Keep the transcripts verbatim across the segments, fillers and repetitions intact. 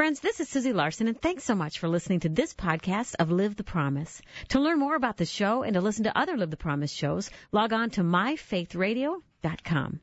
Friends, this is Susie Larson, and thanks so much for listening to this podcast of Live the Promise. To learn more about the show and to listen to other Live the Promise shows, log on to my faith radio dot com.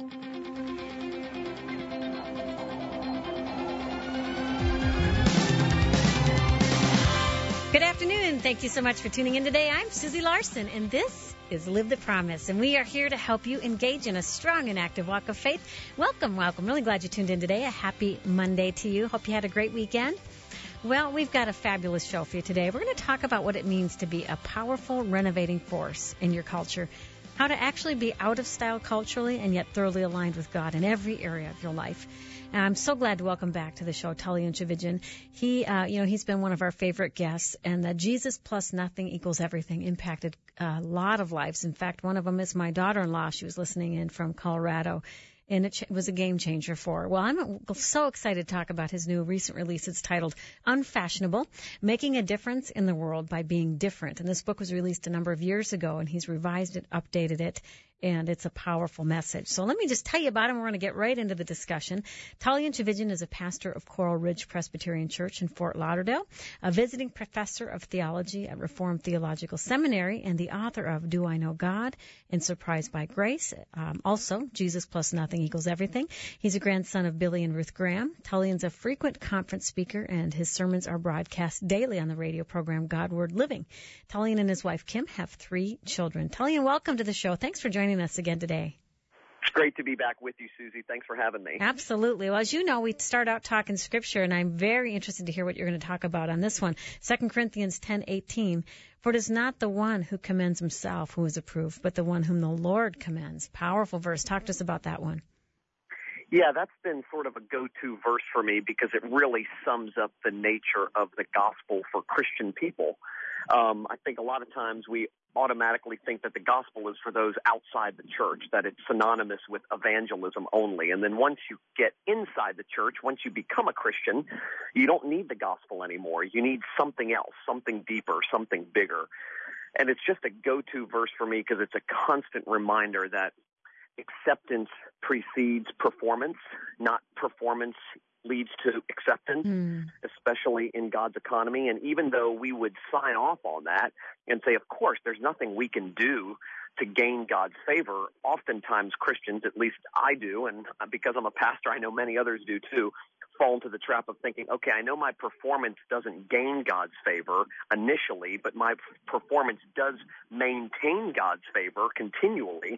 Good afternoon. Thank you so much for tuning in today. I'm Susie Larson, and this is Live the Promise, and we are here to help you engage in a strong and active walk of faith. Welcome, welcome. Really glad you tuned in today. A happy Monday to you. Hope you had a great weekend. Well, we've got a fabulous show for you today. We're going to talk about what it means to be a powerful, renovating force in your culture, how to actually be out of style culturally and yet thoroughly aligned with God in every area of your life. And I'm so glad to welcome back to the show Tullian Tchividjian. He, uh, you know, he's been one of our favorite guests, and the Jesus plus nothing equals everything impacted a lot of lives. In fact, one of them is my daughter-in-law. She was listening in from Colorado, and it ch- was a game changer for her. Well, I'm so excited to talk about his new recent release. It's titled Unfashionable, Making a Difference in the World by Being Different. And this book was released a number of years ago, and he's revised it, updated it, and it's a powerful message. So let me just tell you about him. We're going to get right into the discussion. Tullian Tchividjian is a pastor of Coral Ridge Presbyterian Church in Fort Lauderdale, a visiting professor of theology at Reformed Theological Seminary, and the author of Do I Know God and Surprised by Grace? Um, also, Jesus plus nothing equals everything. He's a grandson of Billy and Ruth Graham. Tullian's a frequent conference speaker, and his sermons are broadcast daily on the radio program Godward Living. Tullian and his wife Kim have three children. Tullian, welcome to the show. Thanks for joining us again today. It's great to be back with you, Susie. Thanks for having me. Absolutely. Well, as you know, we start out talking Scripture, and I'm very interested to hear what you're going to talk about on this one. Second Corinthians ten eighteen. For it is not the one who commends himself who is approved, but the one whom the Lord commends. Powerful verse. Talk to us about that one. Yeah, that's been sort of a go-to verse for me because it really sums up the nature of the gospel for Christian people. Um, I think a lot of times we automatically think that the gospel is for those outside the church, that it's synonymous with evangelism only. And then once you get inside the church, once you become a Christian, you don't need the gospel anymore. You need something else, something deeper, something bigger. And it's just a go-to verse for me because it's a constant reminder that acceptance precedes performance, not performance leads to acceptance, mm. especially in God's economy. And even though we would sign off on that and say, of course, there's nothing we can do to gain God's favor, oftentimes Christians, at least I do, and because I'm a pastor, I know many others do too, fall into the trap of thinking, okay, I know my performance doesn't gain God's favor initially, but my performance does maintain God's favor continually.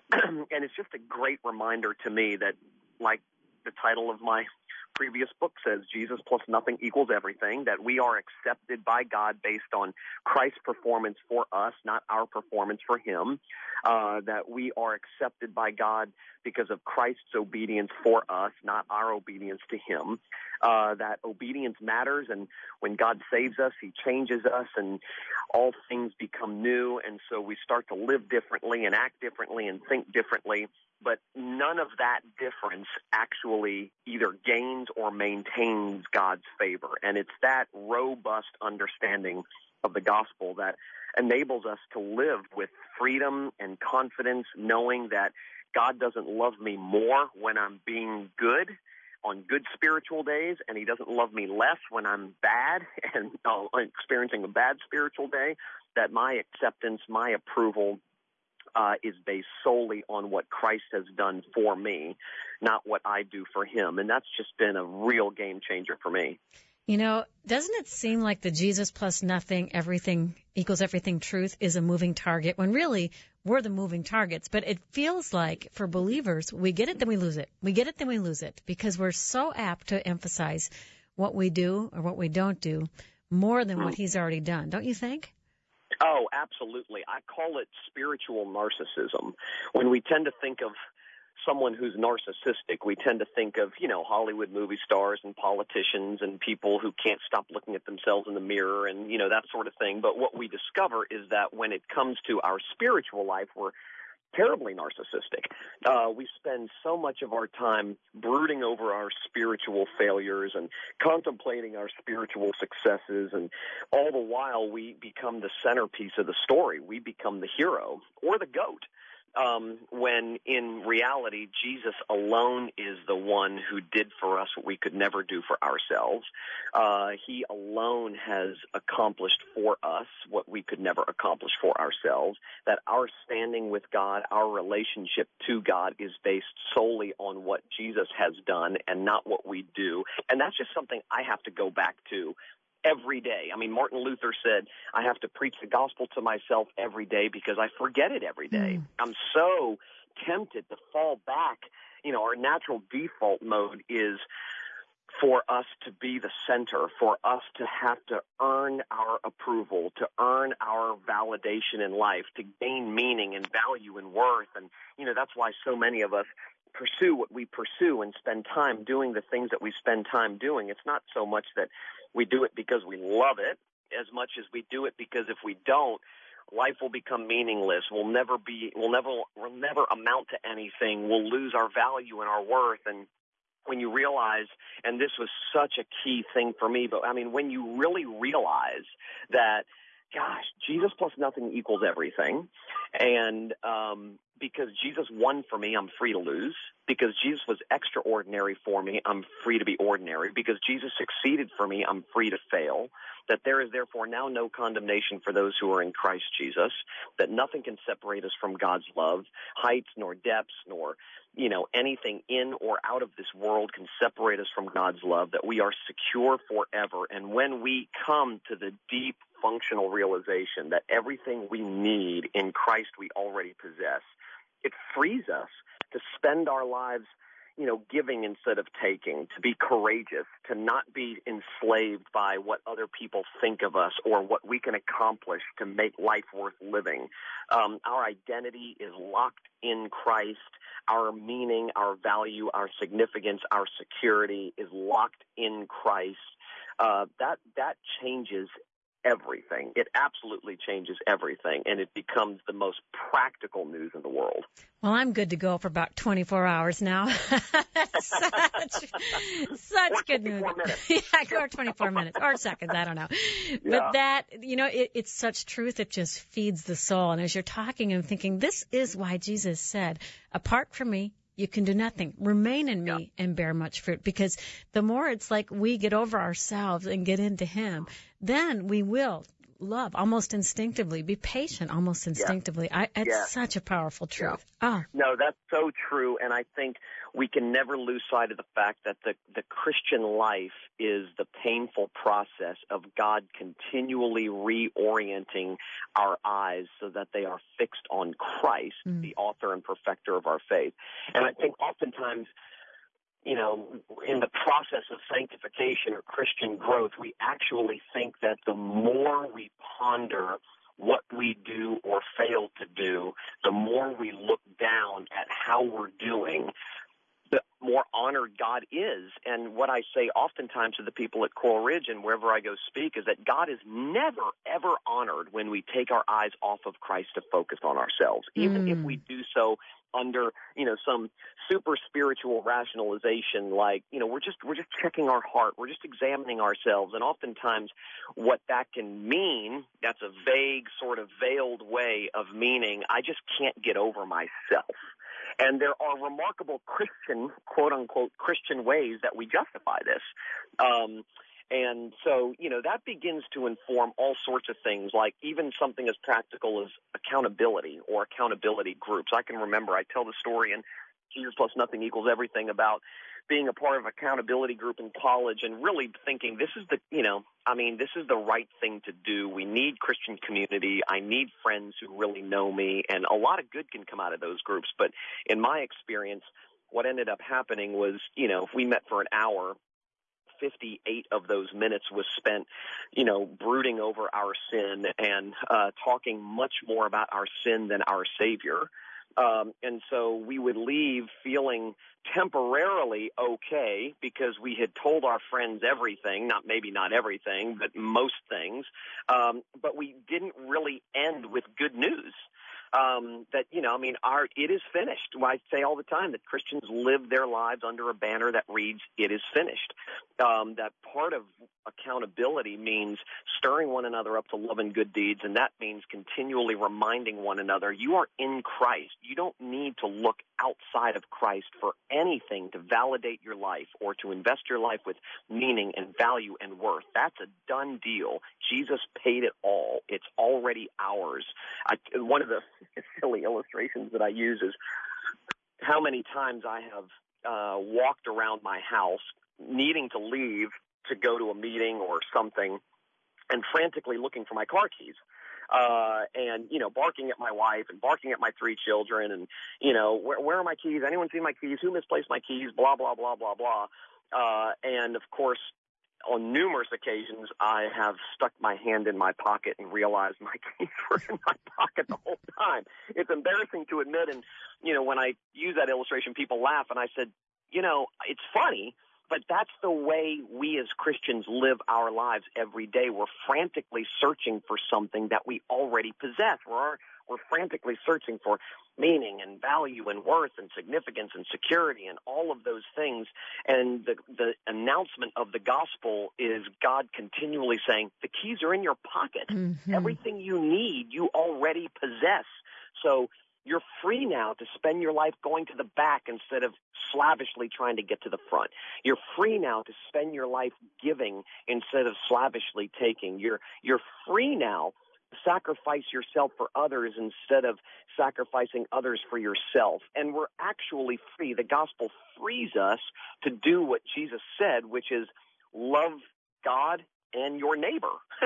And it's just a great reminder to me that, like the title of my previous book says, Jesus plus nothing equals everything, that we are accepted by God based on Christ's performance for us, not our performance for him, uh, that we are accepted by God because of Christ's obedience for us, not our obedience to him, uh, that obedience matters, and when God saves us, he changes us, and all things become new, and so we start to live differently and act differently and think differently. But none of that difference actually either gains or maintains God's favor. And it's that robust understanding of the gospel that enables us to live with freedom and confidence, knowing that God doesn't love me more when I'm being good on good spiritual days, and he doesn't love me less when I'm bad and uh, experiencing a bad spiritual day, that my acceptance, my approval, Uh, is based solely on what Christ has done for me, not what I do for him. And that's just been a real game changer for me. You know, doesn't it seem like the Jesus plus nothing, everything equals everything truth is a moving target when really we're the moving targets? But it feels like for believers, we get it, then we lose it. We get it, then we lose it, because we're so apt to emphasize what we do or what we don't do more than mm. what he's already done. Don't you think? Oh, absolutely. I call it spiritual narcissism. When we tend to think of someone who's narcissistic, we tend to think of, you know, Hollywood movie stars and politicians and people who can't stop looking at themselves in the mirror and, you know, that sort of thing. But what we discover is that when it comes to our spiritual life, we're terribly narcissistic. Uh, we spend so much of our time brooding over our spiritual failures and contemplating our spiritual successes, and all the while we become the centerpiece of the story. We become the hero or the goat. Um, when in reality, Jesus alone is the one who did for us what we could never do for ourselves. Uh, he alone has accomplished for us what we could never accomplish for ourselves, that our standing with God, our relationship to God is based solely on what Jesus has done and not what we do. And that's just something I have to go back to every day. I mean, Martin Luther said, I have to preach the gospel to myself every day because I forget it every day. Mm. I'm so tempted to fall back. You know, our natural default mode is for us to be the center, for us to have to earn our approval, to earn our validation in life, to gain meaning and value and worth. And, you know, that's why so many of us pursue what we pursue and spend time doing the things that we spend time doing. It's not so much that we do it because we love it as much as we do it because if we don't, life will become meaningless. We'll never be, we'll never, we'll never amount to anything. We'll lose our value and our worth. And when you realize, and this was such a key thing for me, but I mean, when you really realize that, gosh, Jesus plus nothing equals everything. And um, because Jesus won for me, I'm free to lose. Because Jesus was extraordinary for me, I'm free to be ordinary. Because Jesus succeeded for me, I'm free to fail. That there is therefore now no condemnation for those who are in Christ Jesus. That nothing can separate us from God's love. Heights nor depths nor, you know, anything in or out of this world can separate us from God's love. That we are secure forever. And when we come to the deep functional realization that everything we need in Christ we already possess, it frees us to spend our lives, you know, giving instead of taking, to be courageous, to not be enslaved by what other people think of us or what we can accomplish to make life worth living. Um, our identity is locked in Christ. Our meaning, our value, our significance, our security is locked in Christ. Uh, that that changes everything. It absolutely changes everything, and it becomes the most practical news in the world. Well, I'm good to go for about twenty-four hours now. That's such, such good news. Yeah, or twenty-four minutes, or seconds, I don't know. Yeah. But that, you know, it, it's such truth, it just feeds the soul. And as you're talking, I'm thinking, this is why Jesus said, apart from me, you can do nothing. Remain in me yeah. and bear much fruit. Because the more it's like we get over ourselves and get into him, then we will love almost instinctively, be patient almost instinctively. Yeah. I, it's yeah. such a powerful truth. Yeah. Oh. No, that's so true. And I think we can never lose sight of the fact that the, the Christian life is the painful process of God continually reorienting our eyes so that they are fixed on Christ, mm. the author and perfecter of our faith. And I think oftentimes, you know, in the process of sanctification or Christian growth, we actually think that the more we ponder what we do or fail to do, the more we look down at how we're doing, the more honored God is. And what I say oftentimes to the people at Coral Ridge and wherever I go speak is that God is never, ever honored when we take our eyes off of Christ to focus on ourselves, even mm. if we do so under, you know, some super spiritual rationalization, like, you know, we're just, we're just checking our heart. We're just examining ourselves. And oftentimes what that can mean, that's a vague sort of veiled way of meaning, I just can't get over myself. And there are remarkable Christian, quote unquote, Christian ways that we justify this. Um, And so, you know, that begins to inform all sorts of things, like even something as practical as accountability or accountability groups. I can remember, I tell the story in Jesus Plus Nothing Equals Everything about being a part of an accountability group in college and really thinking this is the, you know, I mean, this is the right thing to do. We need Christian community. I need friends who really know me. And a lot of good can come out of those groups. But in my experience, what ended up happening was, you know, if we met for an hour, fifty-eight of those minutes was spent, you know, brooding over our sin and uh, talking much more about our sin than our Savior. Um, and so we would leave feeling temporarily okay because we had told our friends everything, not maybe not everything, but most things. Um, but we didn't really end with good news. Um, that, you know, I mean, our, it is finished. Well, I say all the time that Christians live their lives under a banner that reads, it is finished. Um, that part of accountability means stirring one another up to love and good deeds, and that means continually reminding one another, you are in Christ. You don't need to look outside of Christ for anything to validate your life or to invest your life with meaning and value and worth. That's a done deal. Jesus paid it all. It's already ours. I, one of the silly illustrations that I use is how many times I have uh, walked around my house needing to leave to go to a meeting or something and frantically looking for my car keys. Uh, and, you know, barking at my wife and barking at my three children and, you know, where, where are my keys? Anyone see my keys? Who misplaced my keys? Blah, blah, blah, blah, blah. Uh, and, of course, on numerous occasions, I have stuck my hand in my pocket and realized my keys were in my pocket the whole time. It's embarrassing to admit. And, you know, when I use that illustration, people laugh. And I said, you know, it's funny, but that's the way we as Christians live our lives every day. We're frantically searching for something that we already possess. We're, we're frantically searching for meaning and value and worth and significance and security and all of those things. And the, the announcement of the gospel is God continually saying, the keys are in your pocket. Mm-hmm. Everything you need, you already possess. So you're free now to spend your life going to the back instead of slavishly trying to get to the front. You're free now to spend your life giving instead of slavishly taking. You're you're free now to sacrifice yourself for others instead of sacrificing others for yourself. And we're actually free. The gospel frees us to do what Jesus said, which is love God and your neighbor.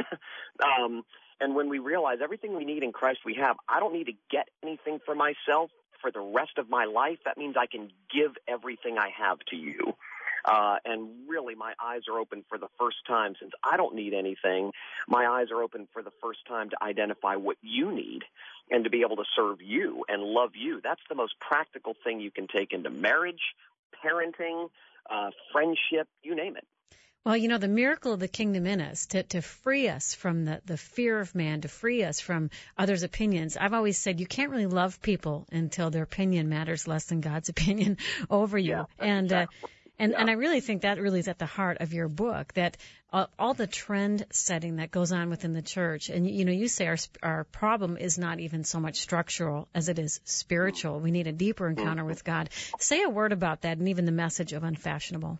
um And when we realize everything we need in Christ we have, I don't need to get anything for myself for the rest of my life. That means I can give everything I have to you. Uh, and really, my eyes are open for the first time. Since I don't need anything, my eyes are open for the first time to identify what you need and to be able to serve you and love you. That's the most practical thing you can take into marriage, parenting, uh, friendship, you name it. Well, you know, the miracle of the kingdom in us, to, to free us from the, the fear of man, to free us from others' opinions. I've always said you can't really love people until their opinion matters less than God's opinion over you. Yeah, and exactly. uh, and, yeah. and I really think that really is at the heart of your book, that uh, all the trend setting that goes on within the church. And, you know, you say our our problem is not even so much structural as it is spiritual. We need a deeper encounter mm-hmm. with God. Say a word about that and even the message of unfashionable.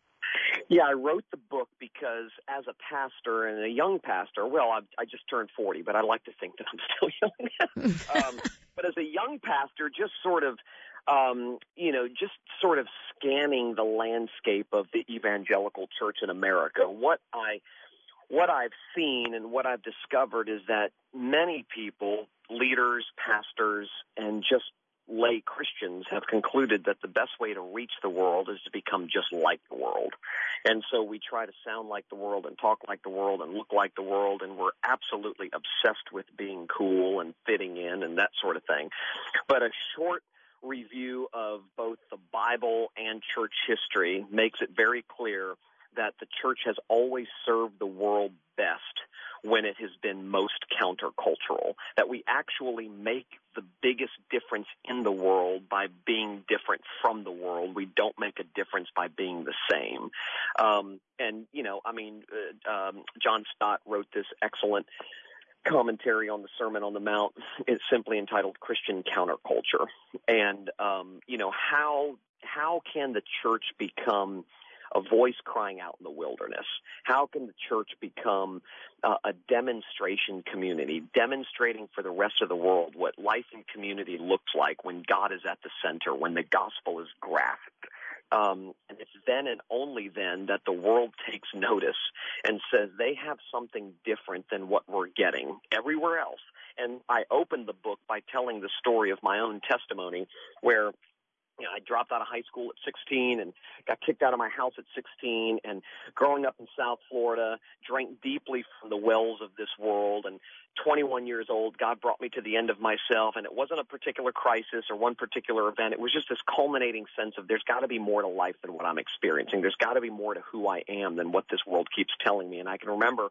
Yeah, I wrote the book because as a pastor and a young pastor, well, I, I just turned forty, but I like to think that I'm still young. um, but as a young pastor, just sort of, um, you know, just sort of scanning the landscape of the evangelical church in America, what I, what I've seen and what I've discovered is that many people, leaders, pastors, and just lay Christians have concluded that the best way to reach the world is to become just like the world. And so we try to sound like the world and talk like the world and look like the world, and we're absolutely obsessed with being cool and fitting in and that sort of thing. But a short review of both the Bible and church history makes it very clear that the church has always served the world best when it has been most countercultural, that we actually make the biggest difference in the world by being different from the world. We don't make a difference by being the same. Um, and, you know, I mean, uh, um, John Stott wrote this excellent commentary on the Sermon on the Mount. It's simply entitled Christian Counterculture. And, um, you know, how how can the church become a voice crying out in the wilderness? How can the church become uh, a demonstration community, demonstrating for the rest of the world what life in community looks like when God is at the center, when the gospel is grasped? Um, and it's then and only then that the world takes notice and says they have something different than what we're getting everywhere else. And I opened the book by telling the story of my own testimony where You know, I dropped out of high school at sixteen and got kicked out of my house at sixteen, and growing up in South Florida, drank deeply from the wells of this world, and twenty-one years old, God brought me to the end of myself, and it wasn't a particular crisis or one particular event. It was just this culminating sense of there's got to be more to life than what I'm experiencing. There's got to be more to who I am than what this world keeps telling me. And I can remember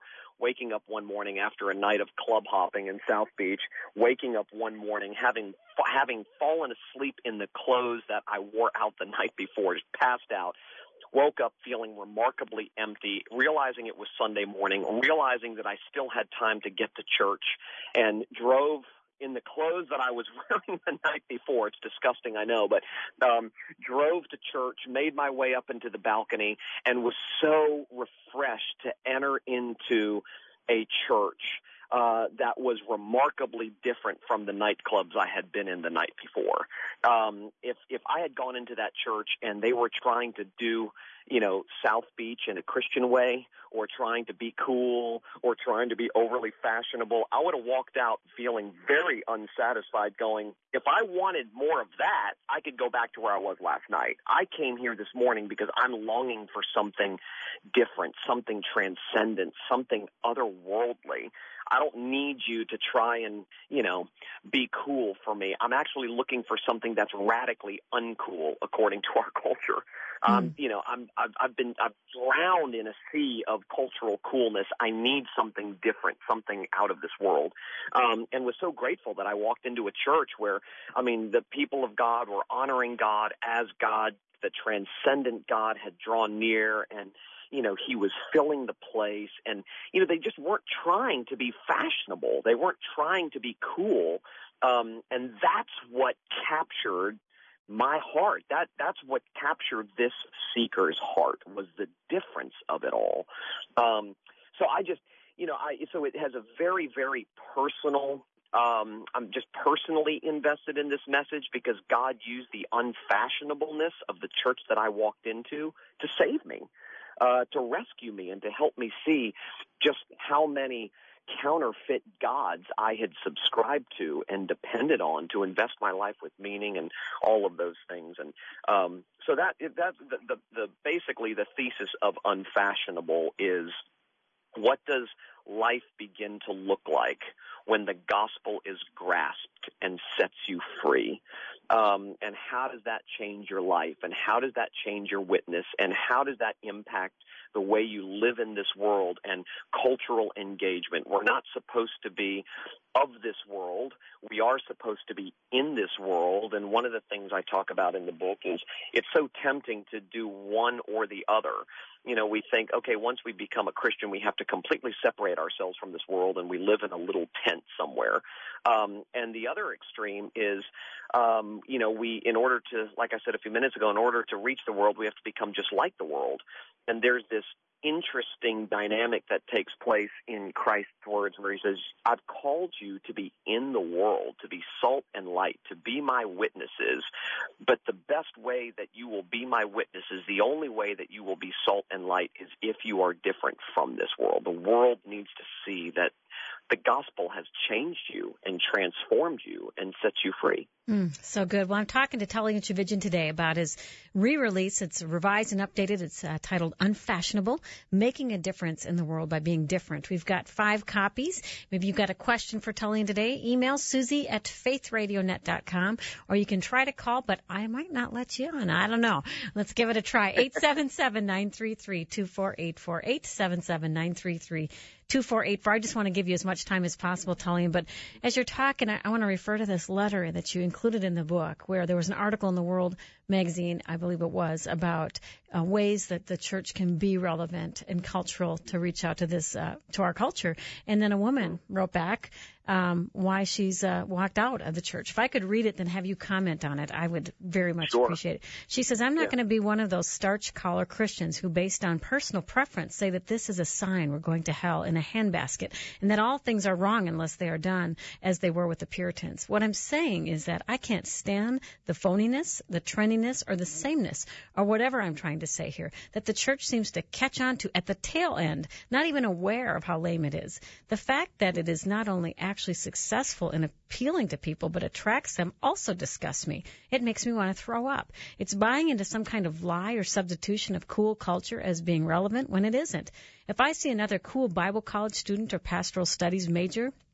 waking up one morning after a night of club hopping in South Beach, waking up one morning having having fallen asleep in the clothes that I wore out the night before, just passed out, woke up feeling remarkably empty, realizing it was Sunday morning, realizing that I still had time to get to church, and drove in the clothes that I was wearing the night before. It's disgusting, I know, but um, drove to church, made my way up into the balcony, and was so refreshed to enter into a church uh, that was remarkably different from the nightclubs I had been in the night before. Um, if if I had gone into that church and they were trying to do, you know, South Beach in a Christian way, or trying to be cool, or trying to be overly fashionable, I would have walked out feeling very unsatisfied, going, if I wanted more of that, I could go back to where I was last night. I came here this morning because I'm longing for something different, something transcendent, something otherworldly. I don't need you to try and, you know, be cool for me. I'm actually looking for something that's radically uncool, according to our culture. Mm. Um, you know, I'm, I've, I've been, I've drowned in a sea of cultural coolness. I need something different, something out of this world. Um, and was so grateful that I walked into a church where, I mean, the people of God were honoring God as God. The transcendent God had drawn near, and, you know, he was filling the place. And, you know, they just weren't trying to be fashionable. They weren't trying to be cool. Um, and that's what captured my heart. That that's what captured this seeker's heart, was the difference of it all. Um, so I just, you know, I so it has a very, very personal. Um, I'm just personally invested in this message because God used the unfashionableness of the church that I walked into to save me, uh, to rescue me, and to help me see just how many counterfeit gods I had subscribed to and depended on to invest my life with meaning and all of those things. And um, so that that the, the, the basically the thesis of Unfashionable is, what does life begin to look like when the gospel is grasped and sets you free? Um, and how does that change your life? And how does that change your witness? And how does that impact the way you live in this world and cultural engagement? We're not supposed to be of this world. We are supposed to be in this world. And one of the things I talk about in the book is it's so tempting to do one or the other. You know, we think, okay, once we become a Christian, we have to completely separate ourselves from this world, and we live in a little tent somewhere. Um, and the other extreme is, um, you know, we, in order to, like I said a few minutes ago, in order to reach the world, we have to become just like the world. And there's this interesting dynamic that takes place in Christ's words where he says, I've called you to be in the world, to be salt and light, to be my witnesses. But the best way that you will be my witnesses, the only way that you will be salt and light, is if you are different from this world. The world needs to see that the gospel has changed you and transformed you and set you free. Mm, so good. Well, I'm talking to Tullian Tchividjian today about his re-release. It's revised and updated. It's uh, titled Unfashionable, Making a Difference in the World by Being Different. We've got five copies. Maybe you've got a question for Tullian today. Email Susie at faith radio net dot com, or you can try to call, but I might not let you on. I don't know. Let's give it a try. eight seven seven, nine three three, two four eight four, eight seven seven, nine three three, two four eight four. I just want to give you as much time as possible, Tullian, but as you're talking, I, I want to refer to this letter that you included in the book, where there was an article in the World magazine, I believe it was, about uh, ways that the church can be relevant and cultural to reach out to this, uh, to our culture. And then a woman wrote back um, why she's uh, walked out of the church. If I could read it, then have you comment on it, I would very much sure. appreciate it. She says, I'm not yeah. going to be one of those starch collar Christians who, based on personal preference, say that this is a sign we're going to hell in a handbasket, and that all things are wrong unless they are done as they were with the Puritans. What I'm saying is that I can't stand the phoniness, the trendiness, or the sameness, or whatever I'm trying to say here, that the church seems to catch on to at the tail end, not even aware of how lame it is. The fact that it is not only actually successful in appealing to people, but attracts them, also disgusts me. It makes me want to throw up. It's buying into some kind of lie or substitution of cool culture as being relevant when it isn't. If I see another cool Bible college student or pastoral studies major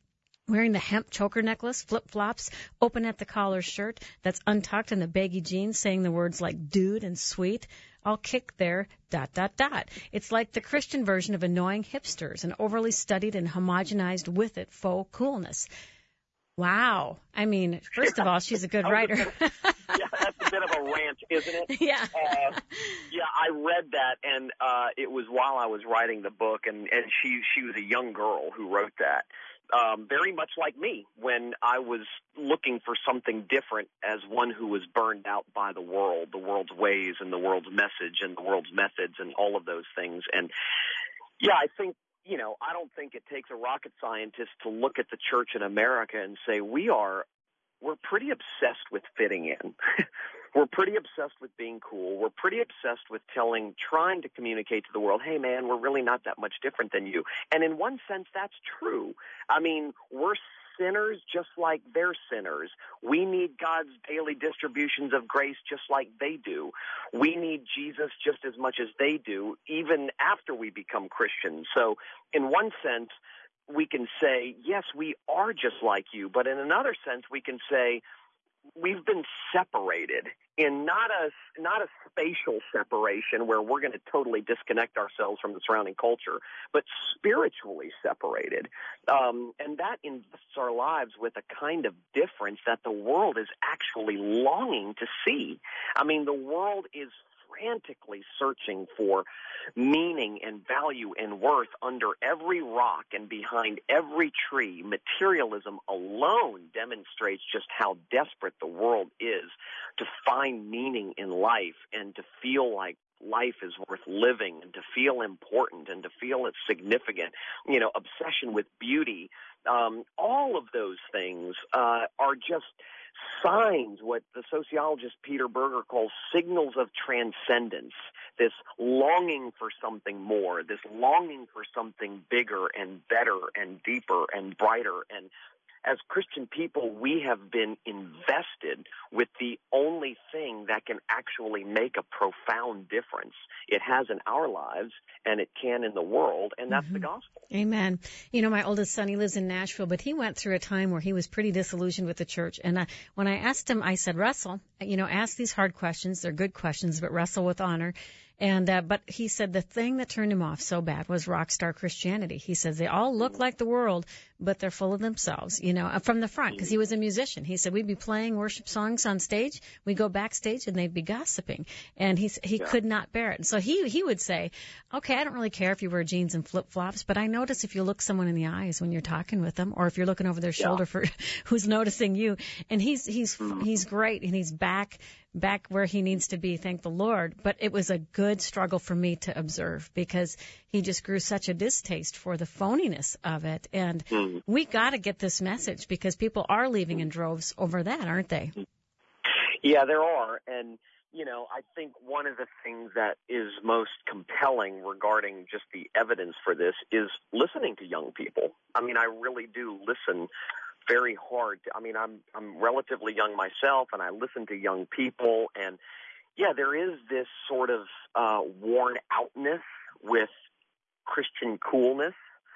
wearing the hemp choker necklace, flip-flops, open at the collar shirt that's untucked, and the baggy jeans saying the words like dude and sweet, all kick their dot, dot, dot. It's like the Christian version of annoying hipsters, an overly studied and homogenized with it faux coolness. Wow. I mean, first of all, she's a good writer. Yeah, that's a bit of a rant, isn't it? Yeah. Uh, yeah, I read that, and uh, it was while I was writing the book, and, and she, she was a young girl who wrote that. Um, very much like me when I was looking for something different as one who was burned out by the world, the world's ways and the world's message and the world's methods and all of those things. And, yeah, I think, you know, I don't think it takes a rocket scientist to look at the church in America and say we are, we're pretty obsessed with fitting in. We're pretty obsessed with being cool. We're pretty obsessed with telling, trying to communicate to the world, hey, man, we're really not that much different than you. And in one sense, that's true. I mean, we're sinners just like they're sinners. We need God's daily distributions of grace just like they do. We need Jesus just as much as they do, even after we become Christians. So in one sense, we can say, yes, we are just like you. But in another sense, we can say, we've been separated in not a not a spatial separation where we're going to totally disconnect ourselves from the surrounding culture, but spiritually separated. Um, and that invests our lives with a kind of difference that the world is actually longing to see. I mean, the world is frantically searching for meaning and value and worth under every rock and behind every tree. Materialism alone demonstrates just how desperate the world is to find meaning in life and to feel like life is worth living and to feel important and to feel it's significant. You know, obsession with beauty, um, all of those things uh, are just signs, what the sociologist Peter Berger calls signals of transcendence, this longing for something more, this longing for something bigger and better and deeper and brighter. And as Christian people, we have been invested with the only thing that can actually make a profound difference. It has in our lives, and it can in the world, and that's mm-hmm. the gospel. Amen. You know, my oldest son, he lives in Nashville, but he went through a time where he was pretty disillusioned with the church. And I, when I asked him, I said, Russell, you know, ask these hard questions. They're good questions, but wrestle with honor. And uh, but he said the thing that turned him off so bad was rock star Christianity. He says they all look like the world, but they're full of themselves, you know, from the front, because he was a musician. He said we'd be playing worship songs on stage, we'd go backstage, and they'd be gossiping, and he he yeah. could not bear it. And so he he would say, okay, I don't really care if you wear jeans and flip flops, but I notice if you look someone in the eyes when you're talking with them, or if you're looking over their shoulder yeah. for who's noticing you. And he's he's mm-hmm. he's great, and he's back. back where he needs to be, thank the Lord. But it was a good struggle for me to observe because he just grew such a distaste for the phoniness of it. And mm. we got to get this message because people are leaving in droves over that, aren't they? Yeah, there are. And, you know, I think one of the things that is most compelling regarding just the evidence for this is listening to young people. I mean, I really do listen very hard. I mean, I'm I'm relatively young myself, and I listen to young people, and yeah, there is this sort of uh, worn outness with Christian coolness.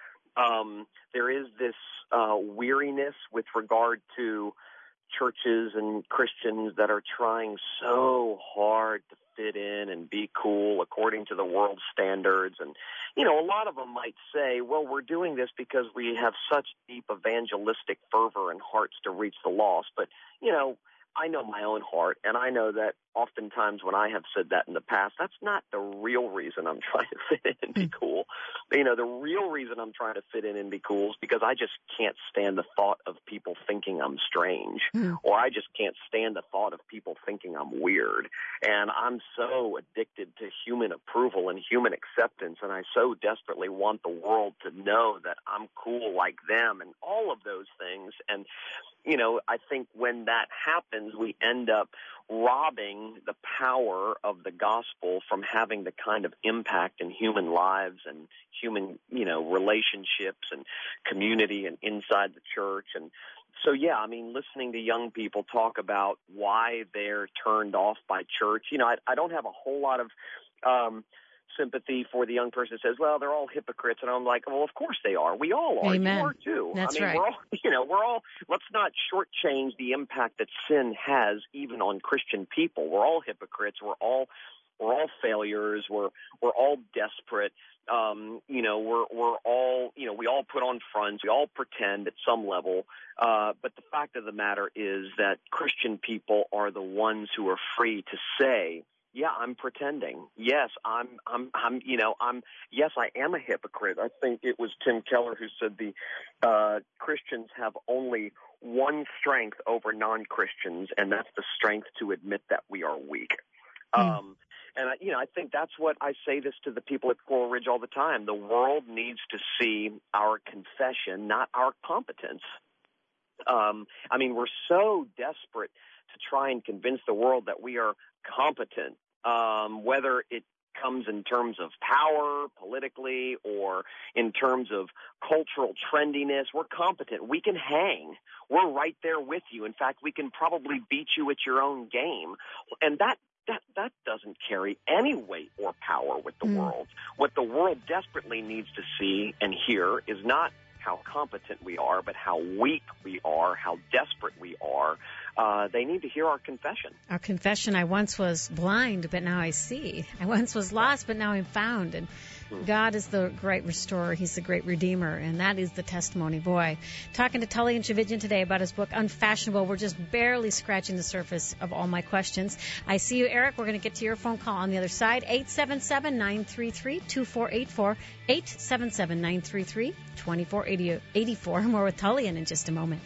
Um, there is this uh, weariness with regard to churches and Christians that are trying so hard to fit in and be cool according to the world's standards. And, you know, a lot of them might say, well, we're doing this because we have such deep evangelistic fervor and hearts to reach the lost. But, you know, I know my own heart, and I know that oftentimes when I have said that in the past, that's not the real reason I'm trying to fit in and be cool. You know, the real reason I'm trying to fit in and be cool is because I just can't stand the thought of people thinking I'm strange, mm. or I just can't stand the thought of people thinking I'm weird. And I'm so addicted to human approval and human acceptance, and I so desperately want the world to know that I'm cool like them and all of those things. And, you know, I think when that happens, we end up robbing the power of the gospel from having the kind of impact in human lives and human, you know, relationships and community and inside the church. And so, yeah, I mean, listening to young people talk about why they're turned off by church, you know, I, I don't have a whole lot of um, sympathy for the young person who says, well, they're all hypocrites. And I'm like, well, of course they are. We all are. Amen. You are too. That's I mean, right. we're all, you know, we're all, let's not shortchange the impact that sin has even on Christian people. We're all hypocrites. We're all, we're all failures. We're, we're all desperate. Um, you know, we're, we're all, you know, we all put on fronts. We all pretend at some level. Uh, but the fact of the matter is that Christian people are the ones who are free to say, yeah, I'm pretending. Yes, I'm, I'm, I'm, you know, I'm, yes, I am a hypocrite. I think it was Tim Keller who said the, uh, Christians have only one strength over non-Christians, and that's the strength to admit that we are weak. Mm. Um, and I, you know, I think that's what I say this to the people at Coral Ridge all the time. The world needs to see our confession, not our competence. Um, I mean, we're so desperate to try and convince the world that we are competent, um, whether it comes in terms of power politically or in terms of cultural trendiness. We're competent. We can hang. We're right there with you. In fact, we can probably beat you at your own game. And that that that doesn't carry any weight or power with the mm. world. What the world desperately needs to see and hear is not how competent we are, but how weak we are, how desperate we are. Uh, they need to hear our confession. Our confession, I once was blind, but now I see. I once was lost, but now I'm found. And God is the great restorer. He's the great redeemer. And that is the testimony. Boy, talking to Tullian Tchividjian today about his book, Unfashionable. We're just barely scratching the surface of all my questions. I see you, Eric. We're going to get to your phone call on the other side. eight seven seven, nine three three, two four eight four. eight seven seven, nine three three, two four eight four. More with Tullian in just a moment.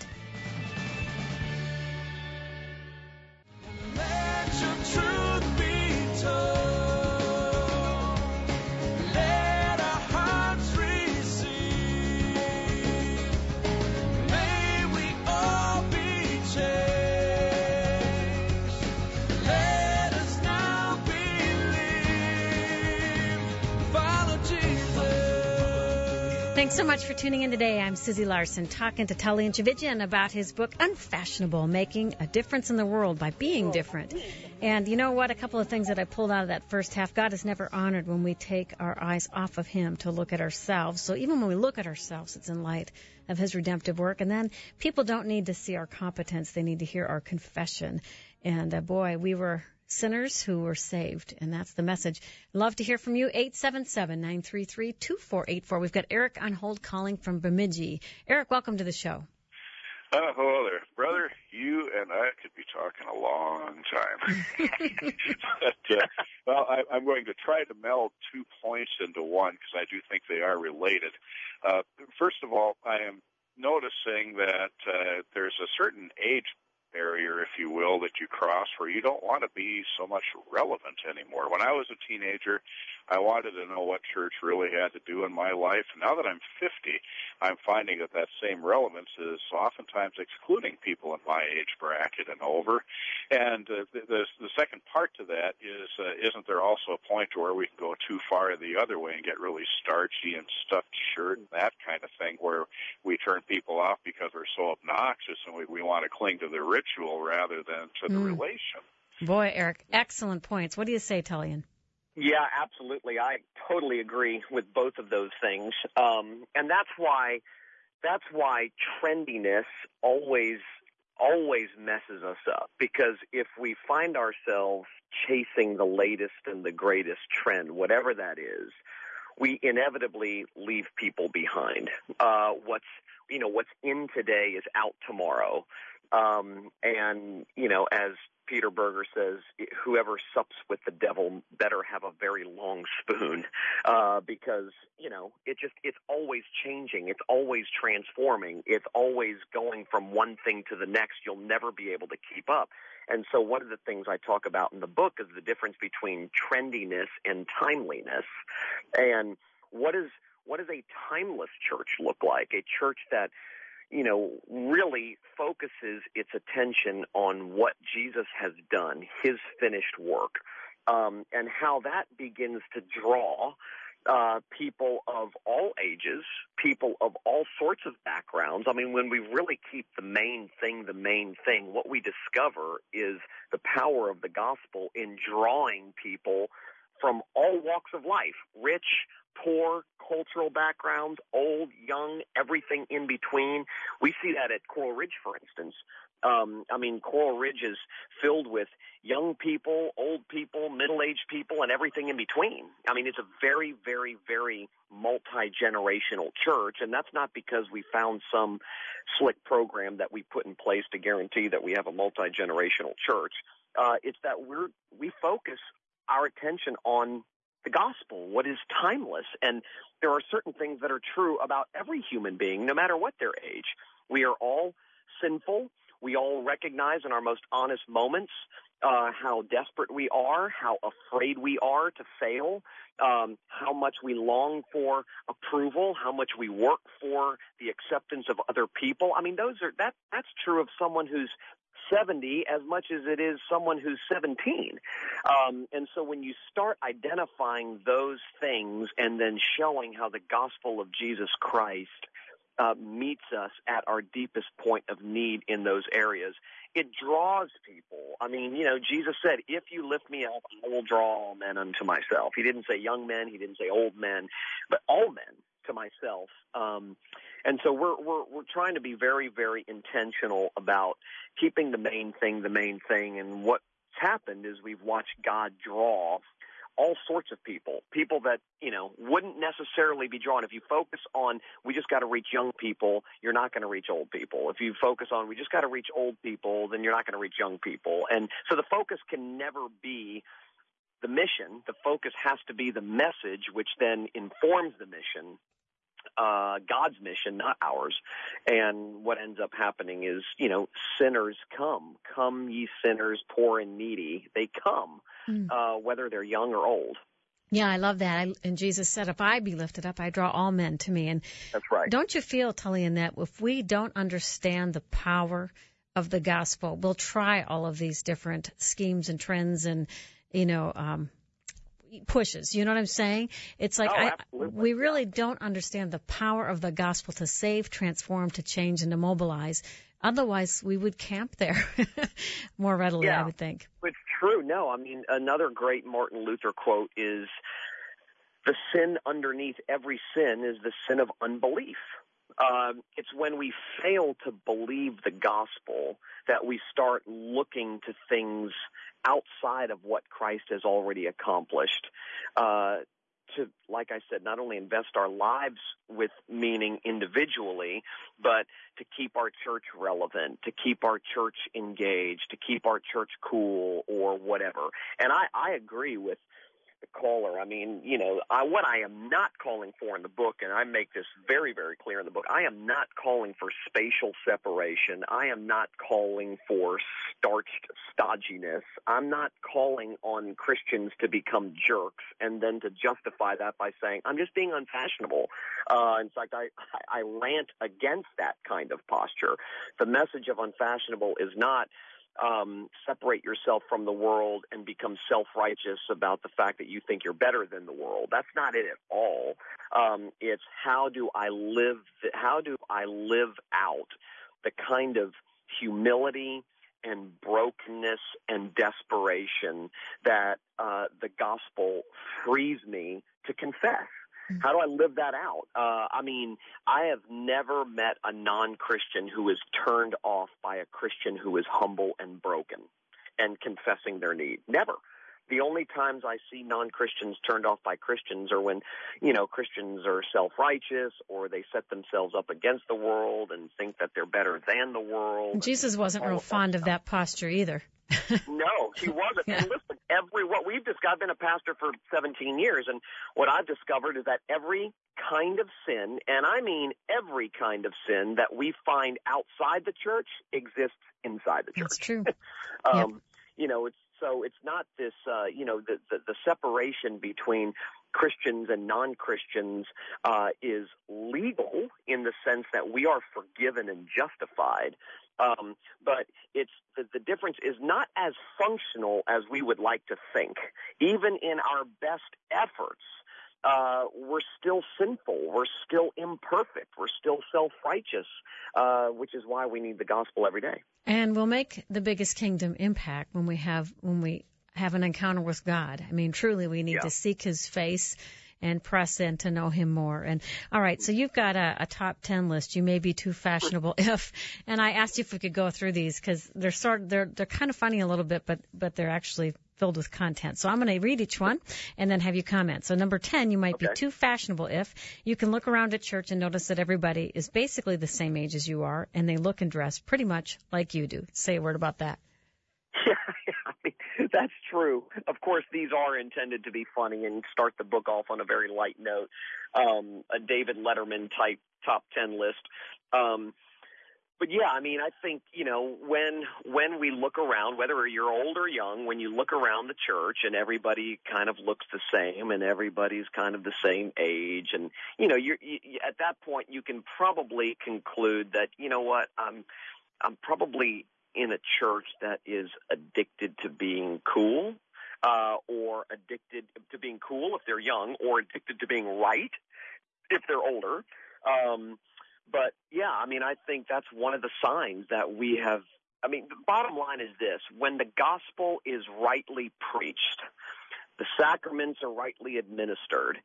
Thanks so much for tuning in today. I'm Susie Larson, talking to Tullian Tchividjian about his book, Unfashionable, Making a Difference in the World by Being Different. And you know what? A couple of things that I pulled out of that first half. God is never honored when we take our eyes off of him to look at ourselves. So even when we look at ourselves, it's in light of his redemptive work. And then people don't need to see our competence. They need to hear our confession. And uh, boy, we were sinners who were saved, and that's the message. Love to hear from you. eight seven seven, nine three three, two four eight four. We've got Eric on hold calling from Bemidji. Eric, welcome to the show. Uh, hello there. Brother, you and I could be talking a long time. but, uh, well, I, I'm going to try to meld two points into one because I do think they are related. Uh, first of all, I am noticing that uh, there's a certain age barrier, if you will, that you cross where you don't want to be so much relevant anymore. When I was a teenager, I wanted to know what church really had to do in my life. Now that I'm fifty, I'm finding that that same relevance is oftentimes excluding people in my age bracket and over. And uh, the, the, the second part to that is, uh, isn't there also a point where we can go too far the other way and get really starchy and stuffed shirt and that kind of thing, where we turn people off because we're so obnoxious and we, we want to cling to the ritual rather than to the mm. relation. Boy, Eric, excellent points. What do you say, Tullian? Yeah, absolutely. I totally agree with both of those things. Um, and that's why, that's why trendiness always, always messes us up. Because if we find ourselves chasing the latest and the greatest trend, whatever that is, we inevitably leave people behind. Uh, what's, you know, what's in today is out tomorrow. Um, and, you know, as Peter Berger says, whoever sups with the devil better have a very long spoon, uh, because, you know, it just, it's always changing. It's always transforming. It's always going from one thing to the next. You'll never be able to keep up. And so one of the things I talk about in the book is the difference between trendiness and timeliness. And what is, what does a timeless church look like? A church that, you know, really focuses its attention on what Jesus has done, his finished work, um, and how that begins to draw uh, people of all ages, people of all sorts of backgrounds. I mean, when we really keep the main thing the main thing, what we discover is the power of the gospel in drawing people from all walks of life, rich, poor, cultural backgrounds, old, young, everything in between. We see that at Coral Ridge, for instance. Um, I mean, Coral Ridge is filled with young people, old people, middle-aged people, and everything in between. I mean, it's a very, very, very multi-generational church, and that's not because we found some slick program that we put in place to guarantee that we have a multi-generational church. Uh, it's that we're we focus our attention on the gospel, what is timeless, and there are certain things that are true about every human being, no matter what their age. We are all sinful. We all recognize in our most honest moments uh, how desperate we are, how afraid we are to fail, um, how much we long for approval, how much we work for the acceptance of other people. I mean, those are that that's true of someone who's seventy as much as it is someone who's seventeen. Um, and so when you start identifying those things and then showing how the gospel of Jesus Christ uh, meets us at our deepest point of need in those areas, it draws people. I mean, you know, Jesus said, if you lift me up, I will draw all men unto myself. He didn't say young men. He didn't say old men, but all men to myself. Um, and so we're, we're, we're trying to be very, very intentional about keeping the main thing the main thing. And what's happened is we've watched God draw all sorts of people, people that, you know, wouldn't necessarily be drawn. If you focus on, we just got to reach young people, you're not going to reach old people. If you focus on, we just got to reach old people, then you're not going to reach young people. And so the focus can never be the mission. The focus has to be the message, which then informs the mission. Uh, God's mission, not ours. And what ends up happening is, you know, sinners come. Come, ye sinners, poor and needy. They come, mm. uh, whether they're young or old. Yeah, I love that. I, and Jesus said, if I be lifted up, I draw all men to me. And that's right. Don't you feel, Tullian, that if we don't understand the power of the gospel, we'll try all of these different schemes and trends and, you know, um, pushes. You know what I'm saying? It's like oh, I, we really don't understand the power of the gospel to save, transform, to change, and to mobilize. Otherwise, we would camp there more readily, yeah, I would think. It's true. No, I mean, another great Martin Luther quote is, the sin underneath every sin is the sin of unbelief. Um, it's when we fail to believe the gospel that we start looking to things outside of what Christ has already accomplished, uh, to, like I said, not only invest our lives with meaning individually, but to keep our church relevant, to keep our church engaged, to keep our church cool or whatever. And I, I agree with the caller. I mean, you know, I, what I am not calling for in the book, and I make this very, very clear in the book, I am not calling for spatial separation. I am not calling for starched stodginess. I'm not calling on Christians to become jerks and then to justify that by saying, I'm just being unfashionable. Uh, in fact, I, I rant against that kind of posture. The message of unfashionable is not Um, separate yourself from the world and become self-righteous about the fact that you think you're better than the world. That's not it at all. Um, it's how do I live, how do I live out the kind of humility and brokenness and desperation that uh, the gospel frees me to confess. How do I live that out? Uh, I mean, I have never met a non-Christian who is turned off by a Christian who is humble and broken and confessing their need. Never. The only times I see non-Christians turned off by Christians are when, you know, Christians are self-righteous or they set themselves up against the world and think that they're better than the world. Jesus wasn't real fond of that posture either. No, he wasn't. Yeah. And listen, every what we've discovered, I've been a pastor for seventeen years, and what I've discovered is that every kind of sin, and I mean every kind of sin that we find outside the church exists inside the church. That's true. um, yep. You know, it's so it's not this, uh, you know, the, the, the separation between Christians and non-Christians uh, is legal in the sense that we are forgiven and justified. Um, but it's the, the difference is not as functional as we would like to think. Even in our best efforts, uh, we're still sinful. We're still imperfect. We're still self-righteous, uh, which is why we need the gospel every day. And we'll make the biggest kingdom impact when we have when we have an encounter with God. I mean, truly, we need Yeah. to seek his face and press in to know him more. And all right, so you've got a, a top ten list. You may be too fashionable if, and I asked you if we could go through these because they're sort they're they're kind of funny a little bit, but but they're actually filled with content. So I'm going to read each one and then have you comment. So number ten, you might Okay. be too fashionable if you can look around at church and notice that everybody is basically the same age as you are, and they look and dress pretty much like you do. Say a word about that. Yeah, I mean, that's true. Of course, these are intended to be funny and start the book off on a very light note, um, a David Letterman type top ten list. Um, but yeah, I mean, I think, you know, when when we look around, whether you're old or young, when you look around the church and everybody kind of looks the same and everybody's kind of the same age, and you know, you're, you, at that point you can probably conclude that, you know what, I'm I'm probably in a church that is addicted to being cool, uh, or addicted to being cool if they're young, or addicted to being right if they're older. Um, but yeah, I mean, I think that's one of the signs that we have. I mean, the bottom line is this: when the gospel is rightly preached, the sacraments are rightly administered,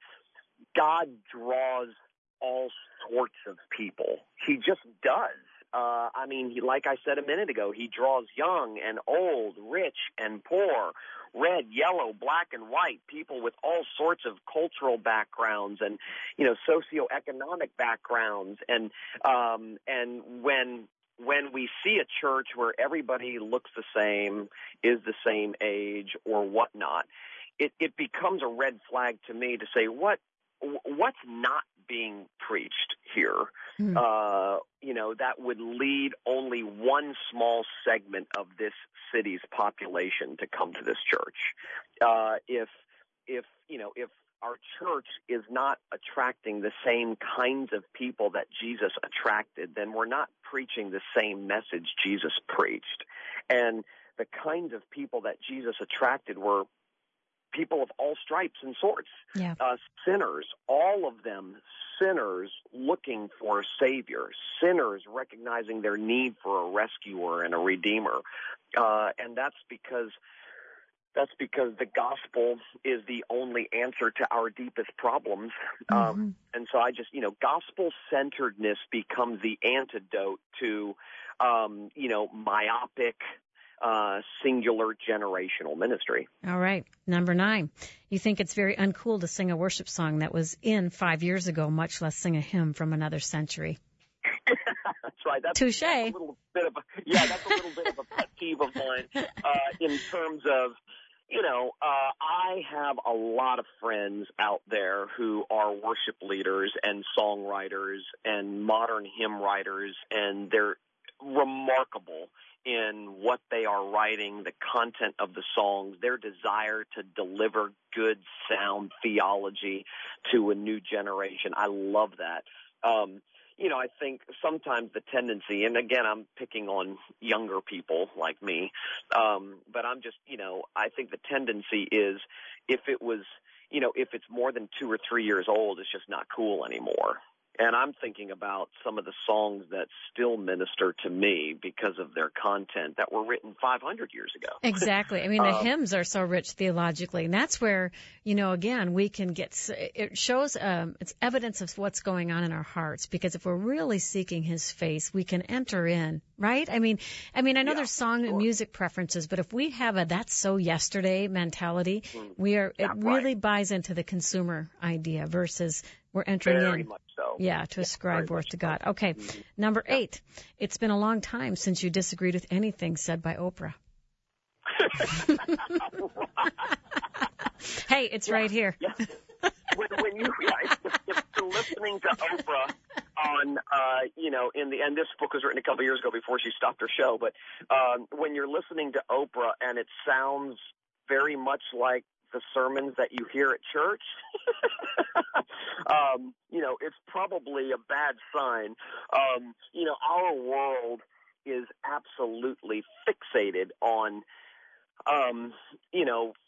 God draws all sorts of people. He just does. Uh, I mean, he, like I said a minute ago, he draws young and old, rich and poor, red, yellow, black and white, people with all sorts of cultural backgrounds and, you know, socioeconomic backgrounds. And, um, and when, when we see a church where everybody looks the same, is the same age or whatnot, it, it becomes a red flag to me to say, what, what's not being preached here? Hmm. Uh, you know, that would lead only one small segment of this city's population to come to this church. Uh, if, if, you know, if our church is not attracting the same kinds of people that Jesus attracted, then we're not preaching the same message Jesus preached. And the kinds of people that Jesus attracted were people of all stripes and sorts, Yeah. uh, sinners, all of them sinners looking for a Savior, sinners recognizing their need for a rescuer and a redeemer. Uh, and that's because that's because the gospel is the only answer to our deepest problems. Mm-hmm. Um, and so I just, you know, gospel-centeredness becomes the antidote to, um, you know, myopic, Uh, singular generational ministry. All right. Number nine. You think it's very uncool to sing a worship song that was in five years ago, much less sing a hymn from another century. That's right. That's, Touche. that's a little bit of a, yeah, that's a little bit of a pet peeve of mine, uh, in terms of, you know, uh, I have a lot of friends out there who are worship leaders and songwriters and modern hymn writers, and they're remarkable in what they are writing, the content of the songs, their desire to deliver good, sound theology to a new generation. I love that. Um, you know, I think sometimes the tendency, and again, I'm picking on younger people like me, um, but I'm just, you know, I think the tendency is if it was, you know, if it's more than two or three years old, it's just not cool anymore. And I'm thinking about some of the songs that still minister to me because of their content that were written five hundred years ago. Exactly. I mean, the um, hymns are so rich theologically, and that's where, you know, again, we can get, it shows, um, it's evidence of what's going on in our hearts, because if we're really seeking his face, we can enter in, right? I mean, I mean, I know Yeah, there's song sure. and music preferences, but if we have a that's so yesterday mentality, Mm, we are, yeah, it really right. buys into the consumer idea versus we're entering Very in. much so. Yeah, to Yeah, ascribe very worth much to so. God. Okay, Mhm. number Yeah. eight. It's been a long time since you disagreed with anything said by Oprah. Hey, it's Yeah, right here. Yeah. when, when you, yeah, if, if you're listening to Oprah on, uh, you know, in the, and this book was written a couple years ago before she stopped her show, but um, when you're listening to Oprah and it sounds very much like the sermons that you hear at church, um, you know, it's probably a bad sign. Um, you know, our world is absolutely fixated on, um, you know,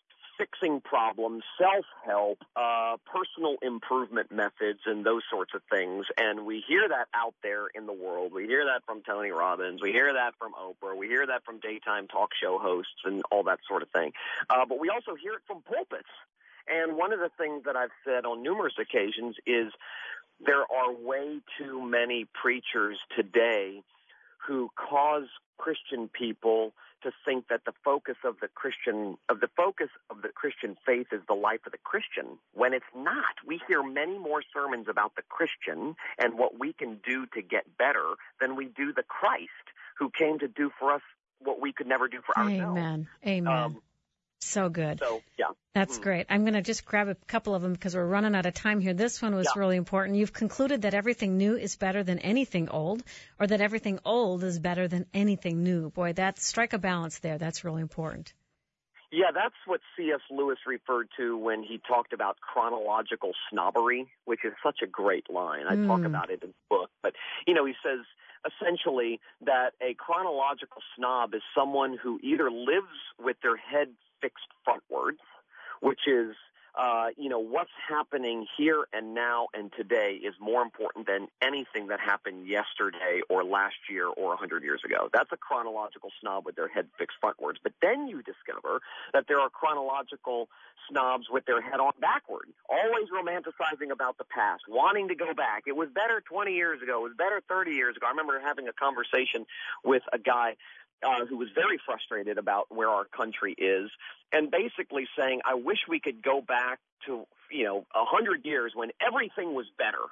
fixing problems, self-help, uh, personal improvement methods, and those sorts of things. And we hear that out there in the world. We hear that from Tony Robbins. We hear that from Oprah. We hear that from daytime talk show hosts and all that sort of thing. Uh, but we also hear it from pulpits. And one of the things that I've said on numerous occasions is there are way too many preachers today who cause Christian people to think that the focus of the Christian of the focus of the Christian faith is the life of the Christian, when it's not. We hear many more sermons about the Christian and what we can do to get better than we do the Christ, who came to do for us what we could never do for ourselves. Amen. Amen. Um, So good. So, yeah. That's mm. great. I'm going to just grab a couple of them because we're running out of time here. This one was yeah. really important. You've concluded that everything new is better than anything old, or that everything old is better than anything new. Boy, that strike a balance there. That's really important. Yeah, that's what C S Lewis referred to when he talked about chronological snobbery, which is such a great line. I mm. talk about it in the book. But, you know, he says essentially that a chronological snob is someone who either lives with their head fixed frontwards, which is, uh, you know, what's happening here and now and today is more important than anything that happened yesterday or last year or a hundred years ago. That's a chronological snob with their head fixed frontwards. But then you discover that there are chronological snobs with their head on backward, always romanticizing about the past, wanting to go back. It was better twenty years ago. It was better thirty years ago. I remember having a conversation with a guy Uh, who was very frustrated about where our country is, and basically saying, I wish we could go back to, you know, a hundred years when everything was better.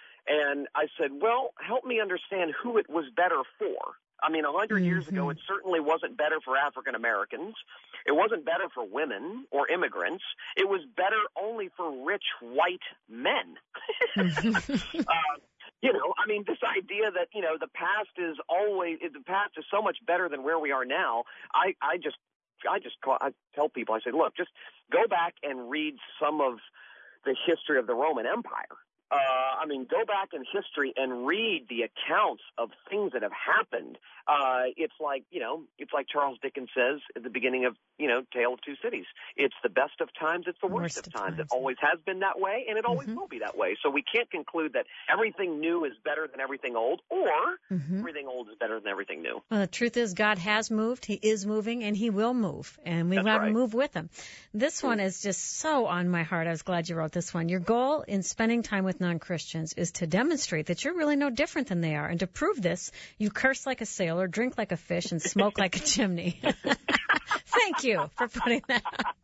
And I said, well, help me understand who it was better for. I mean, a hundred mm-hmm. years ago, it certainly wasn't better for African Americans. It wasn't better for women or immigrants. It was better only for rich white men. uh, You know, I mean, this idea that, you know, the past is always, the past is so much better than where we are now. I, I just, I just call, I tell people, I say, look, just go back and read some of the history of the Roman Empire. Uh, I mean, go back in history and read the accounts of things that have happened. Uh, it's like, you know, it's like Charles Dickens says at the beginning of, you know, Tale of Two Cities. It's the best of times. It's the worst, worst of times. times. It always has been that way, and it always mm-hmm. will be that way. So we can't conclude that everything new is better than everything old, or mm-hmm. everything old is better than everything new. Well, the truth is God has moved. He is moving, and he will move, and we have to move with him. This one is just so on my heart. I was glad you wrote this one. Your goal in spending time with non-Christians is to demonstrate that you're really no different than they are. And to prove this, you curse like a sailor, drink like a fish, and smoke like a chimney. Thank you for putting that.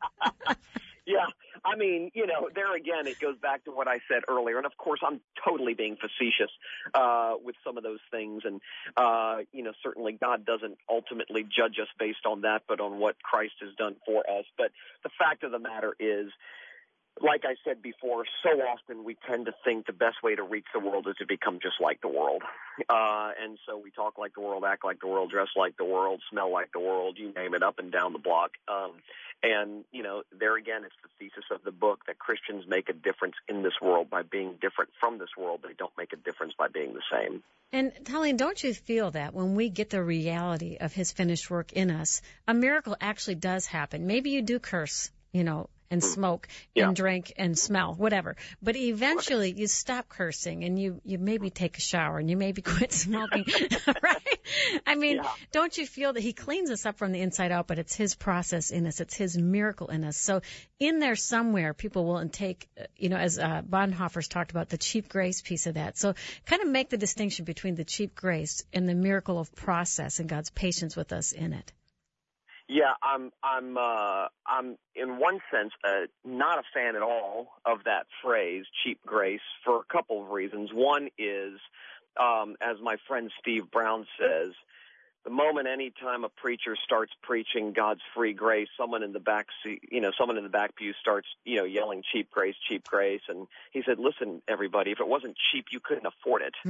Yeah. I mean, you know, there again, it goes back to what I said earlier. And, of course, I'm totally being facetious uh, with some of those things. And, uh, you know, certainly God doesn't ultimately judge us based on that, but on what Christ has done for us. But the fact of the matter is, like I said before, so often we tend to think the best way to reach the world is to become just like the world. Uh, and so we talk like the world, act like the world, dress like the world, smell like the world, you name it, up and down the block. Um, and, you know, there again, it's the thesis of the book that Christians make a difference in this world by being different from this world. They don't make a difference by being the same. And, Colleen, don't you feel that when we get the reality of his finished work in us, a miracle actually does happen? Maybe you do curse, you know, and smoke yeah. and drink and smell, whatever. But eventually you stop cursing and you, you maybe take a shower and you maybe quit smoking, right? I mean, yeah. don't you feel that he cleans us up from the inside out, but it's his process in us. It's his miracle in us. So in there somewhere, people will take, you know, as uh, Bonhoeffer's talked about, the cheap grace piece of that. So kind of make the distinction between the cheap grace and the miracle of process and God's patience with us in it. Yeah, I'm, I'm, uh, I'm in one sense uh, not a fan at all of that phrase, cheap grace, for a couple of reasons. One is, um, as my friend Steve Brown says, the moment any time a preacher starts preaching God's free grace, someone in the back seat, you know, someone in the back pew starts, you know, yelling cheap grace, cheap grace. And he said, listen, everybody, if it wasn't cheap, you couldn't afford it.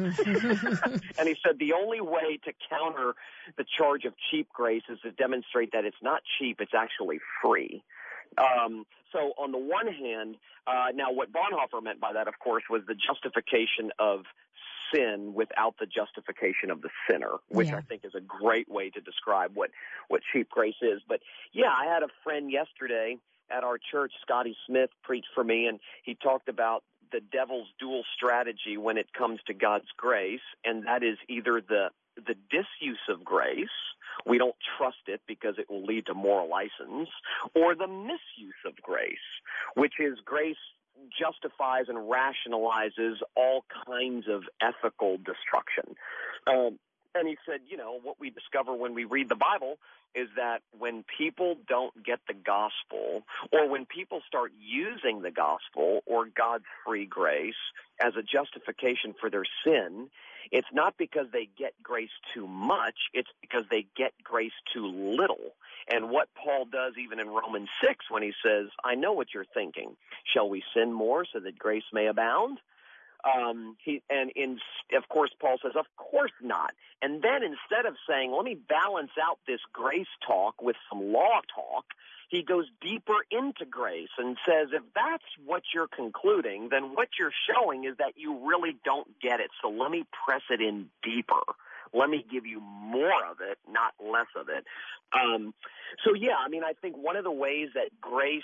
And he said, the only way to counter the charge of cheap grace is to demonstrate that it's not cheap, it's actually free. Um, so on the one hand, uh, now what Bonhoeffer meant by that, of course, was the justification of sin without the justification of the sinner, which yeah. I think is a great way to describe what, what cheap grace is. But, yeah, I had a friend yesterday at our church, Scotty Smith preached for me, and he talked about the devil's dual strategy when it comes to God's grace, and that is either the the disuse of grace, we don't trust it because it will lead to moral license, or the misuse of grace, which is grace justifies and rationalizes all kinds of ethical destruction. Um, and he said, you know, what we discover when we read the Bible is that when people don't get the gospel, or when people start using the gospel or God's free grace as a justification for their sin, it's not because they get grace too much, it's because they get grace too little. And what Paul does even in Romans six when he says, I know what you're thinking. Shall we sin more so that grace may abound? Um, he, and in, of course, Paul says, of course not. And then instead of saying, let me balance out this grace talk with some law talk, he goes deeper into grace and says, if that's what you're concluding, then what you're showing is that you really don't get it. So let me press it in deeper. Let me give you more of it, not less of it. Um, so, yeah, I mean, I think one of the ways that grace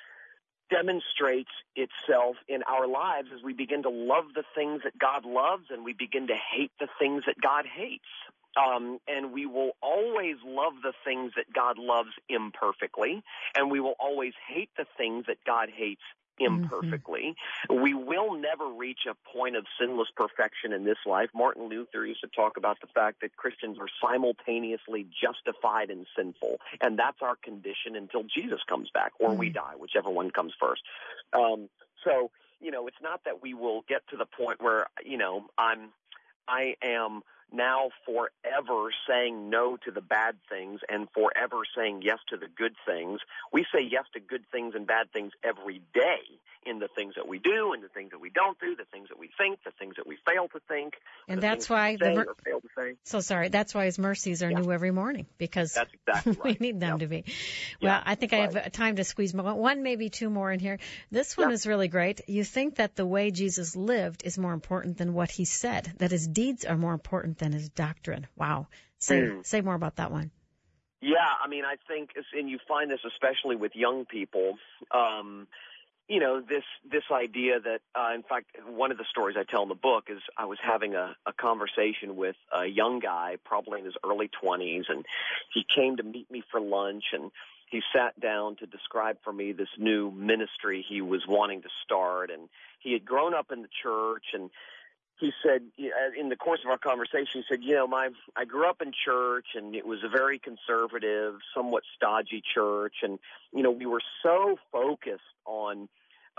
demonstrates itself in our lives as we begin to love the things that God loves and we begin to hate the things that God hates. Um, and we will always love the things that God loves imperfectly, and we will always hate the things that God hates imperfectly. Mm-hmm. We will never reach a point of sinless perfection in this life. Martin Luther used to talk about the fact that Christians are simultaneously justified and sinful, and that's our condition until Jesus comes back or mm-hmm. we die, whichever one comes first. Um, so, you know, it's not that we will get to the point where, you know, I'm, I am now forever saying no to the bad things and forever saying yes to the good things. We say yes to good things and bad things every day in the things that we do and the things that we don't do, the things that we think, the things that we fail to think. And that's why the mer- fail to say. So sorry, that's why his mercies are yeah. new every morning, because that's exactly right. we need them yep. to be. Well, yeah, I think right. I have time to squeeze one, maybe two more in here. This one yeah. is really great. You think that the way Jesus lived is more important than what he said, that his deeds are more important than his doctrine. Wow. Say, mm. say more about that one. Yeah, I mean, I think, and you find this especially with young people, um, you know, this this idea that, uh, in fact, one of the stories I tell in the book is I was having a, a conversation with a young guy, probably in his early twenties, and he came to meet me for lunch, and he sat down to describe for me this new ministry he was wanting to start, and he had grown up in the church, and he said, in the course of our conversation, he said, you know, my I grew up in church, and it was a very conservative, somewhat stodgy church, and, you know, we were so focused on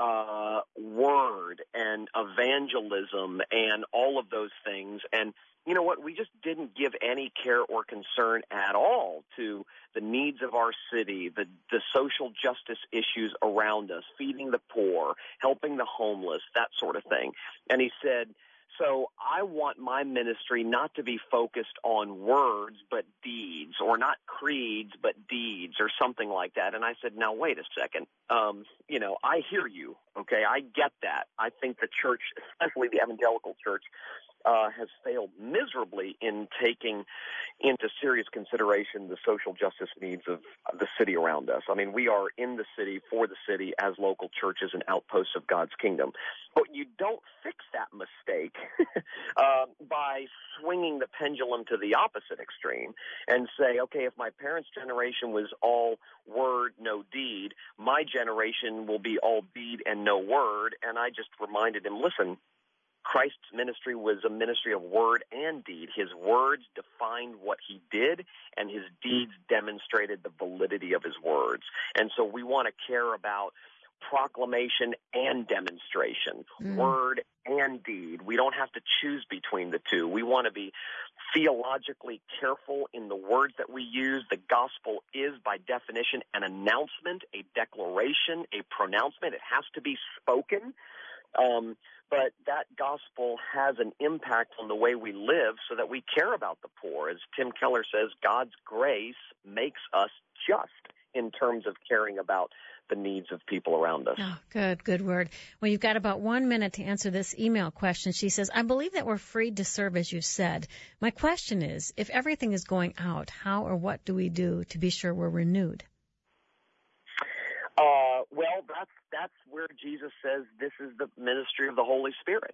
uh, word and evangelism and all of those things, and you know what, we just didn't give any care or concern at all to the needs of our city, the, the social justice issues around us, feeding the poor, helping the homeless, that sort of thing. And he said, so I want my ministry not to be focused on words but deeds, or not creeds but deeds, or something like that. And I said, now, wait a second. Um, you know, I hear you, okay? I get that. I think the church, especially the evangelical church, uh, has failed miserably in taking into serious consideration the social justice needs of the city around us. I mean, we are in the city, for the city, as local churches and outposts of God's kingdom. But you don't fix that mistake uh, by swinging the pendulum to the opposite extreme and say, okay, if my parents' generation was all word, no deed, my generation will be all deed and no word. And I just reminded him, listen, Christ's ministry was a ministry of word and deed. His words defined what he did, and his deeds demonstrated the validity of his words. And so we want to care about proclamation and demonstration, mm. word and deed. We don't have to choose between the two. We want to be theologically careful in the words that we use. The gospel is, by definition, an announcement, a declaration, a pronouncement. It has to be spoken. Um, but that gospel has an impact on the way we live so that we care about the poor. As Tim Keller says, God's grace makes us just in terms of caring about the needs of people around us. Oh, good, good word. Well, you've got about one minute to answer this email question. She says, I believe that we're free to serve, as you said. My question is, if everything is going out, how or what do we do to be sure we're renewed? Uh, well, that's that's where Jesus says this is the ministry of the Holy Spirit.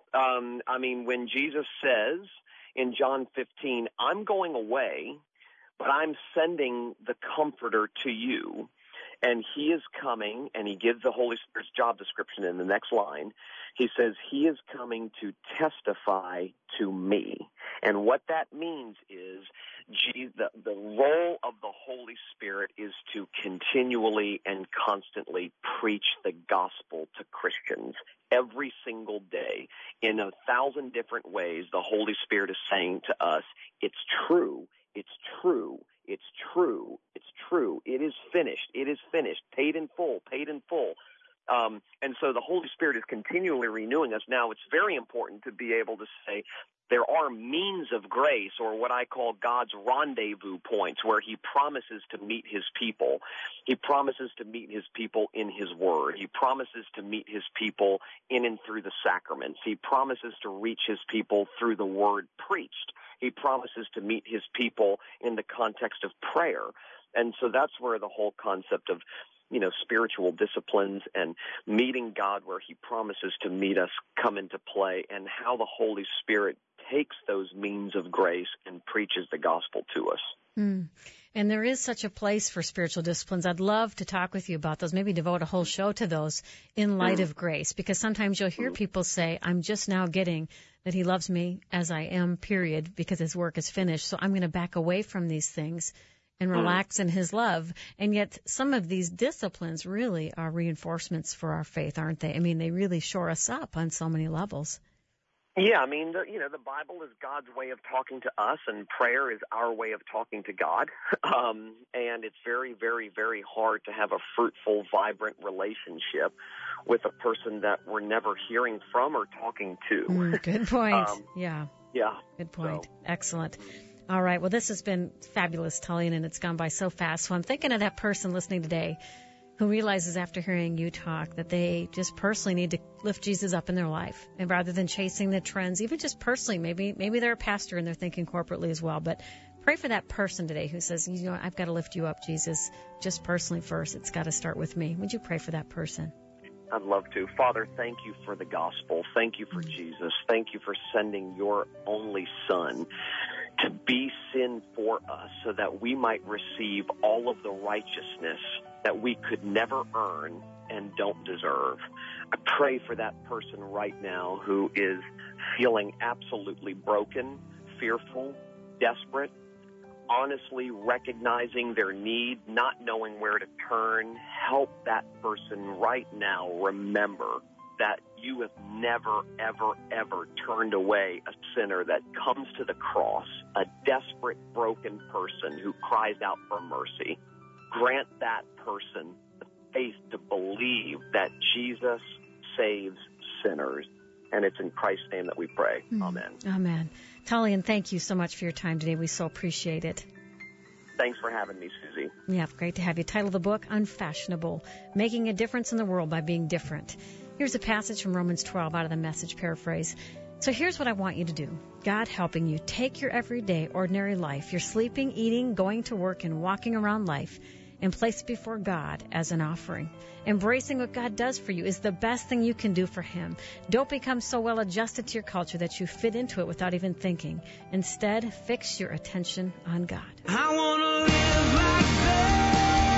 Um, I mean, when Jesus says in John fifteen, I'm going away, but I'm sending the Comforter to you, and he is coming, and he gives the Holy Spirit's job description in the next line. He says he is coming to testify to me. And what that means is gee, the, the role of the Holy Spirit is to continually and constantly preach the gospel to Christians. Every single day, in a thousand different ways, the Holy Spirit is saying to us, it's true, it's true, it's true, it's true, it is finished, it is finished, paid in full, paid in full. Um, and so the Holy Spirit is continually renewing us. Now, it's very important to be able to say there are means of grace, or what I call God's rendezvous points, where he promises to meet his people. He promises to meet his people in his word. He promises to meet his people in and through the sacraments. He promises to reach his people through the word preached. He promises to meet his people in the context of prayer. And so that's where the whole concept of, you know, spiritual disciplines and meeting God where he promises to meet us come into play, and how the Holy Spirit takes those means of grace and preaches the gospel to us. Mm. And there is such a place for spiritual disciplines. I'd love to talk with you about those, maybe devote a whole show to those in light mm. of grace, because sometimes you'll hear mm. people say, I'm just now getting that he loves me as I am, period, because his work is finished, so I'm going to back away from these things and relax mm. in his love. And yet some of these disciplines really are reinforcements for our faith, aren't they? I mean, they really shore us up on so many levels. Yeah, I mean, the, you know, the Bible is God's way of talking to us, and prayer is our way of talking to God. Um, and it's very, very, very hard to have a fruitful, vibrant relationship with a person that we're never hearing from or talking to. Mm, good point. um, yeah. Yeah. Good point. So. Excellent. All right. Well, this has been fabulous, Tullian, and it's gone by so fast. So I'm thinking of that person listening today who realizes after hearing you talk that they just personally need to lift Jesus up in their life, and rather than chasing the trends, even just personally, maybe maybe they're a pastor and they're thinking corporately as well, but pray for that person today who says, you know, I've got to lift you up, Jesus, just personally first. It's got to start with me. Would you pray for that person? I'd love to. Father, thank you for the gospel. Thank you for Jesus. Thank you for sending your only Son to be sin for us so that we might receive all of the righteousness that we could never earn and don't deserve. I pray for that person right now who is feeling absolutely broken, fearful, desperate, honestly recognizing their need, not knowing where to turn. Help that person right now remember that you have never, ever, ever turned away a sinner that comes to the cross, a desperate, broken person who cries out for mercy. Grant that person the faith to believe that Jesus saves sinners. And it's in Christ's name that we pray. Mm. Amen. Amen. Tullian, thank you so much for your time today. We so appreciate it. Thanks for having me, Susie. Yeah, great to have you. Title of the book, Unfashionable, Making a Difference in the World by Being Different. Here's a passage from Romans twelve out of the Message paraphrase. So here's what I want you to do. God helping you take your everyday, ordinary life, your sleeping, eating, going to work, and walking around life, and place it before God as an offering. Embracing what God does for you is the best thing you can do for Him. Don't become so well adjusted to your culture that you fit into it without even thinking. Instead, fix your attention on God. I want to live like that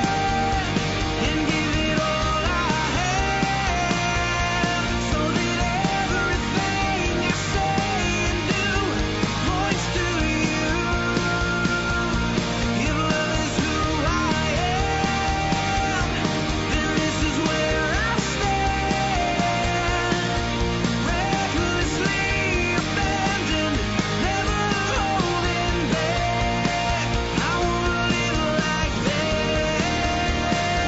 and give it all I have, so that everything I say and do points to you. If love is who I am, then this is where I stand. Recklessly abandoned, never holding back. I want to live like that.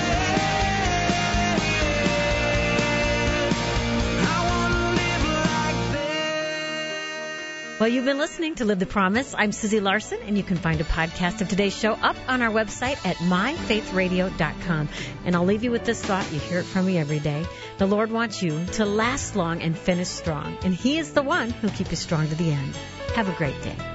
I want to live like that. Well, you've been listening to Live the Promise. I'm Susie Larson, and you can find a podcast of today's show up on our website at my faith radio dot com. And I'll leave you with this thought. You hear it from me every day. The Lord wants you to last long and finish strong, and He is the one who'll keep you strong to the end. Have a great day.